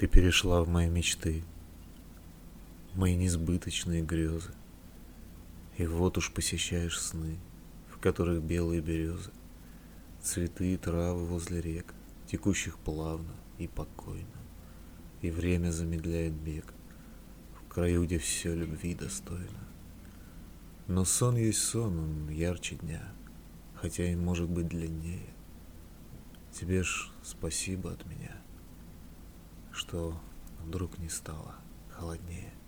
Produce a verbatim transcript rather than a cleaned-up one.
Ты перешла в мои мечты, мои несбыточные грезы. И вот уж посещаешь сны, в которых белые березы, цветы и травы возле рек, текущих плавно и покойно. И время замедляет бег в краю, где все любви достойно. Но сон есть сон, он ярче дня, хотя и может быть длиннее. Тебе ж спасибо от меня, что вдруг не стало холоднее.